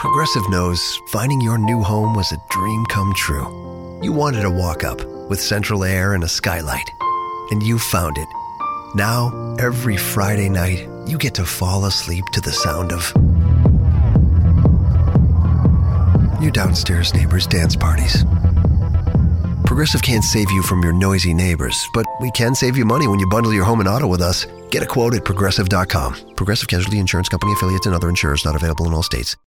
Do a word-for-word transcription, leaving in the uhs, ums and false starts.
Progressive knows finding your new home was a dream come true. You wanted a walk-up with central air and a skylight. And you found it. Now, every Friday night, you get to fall asleep to the sound of your downstairs neighbor's dance parties. Progressive can't save you from your noisy neighbors, but we can save you money when you bundle your home and auto with us. Get a quote at Progressive dot com. Progressive Casualty Insurance Company affiliates and other insurers not available in all states.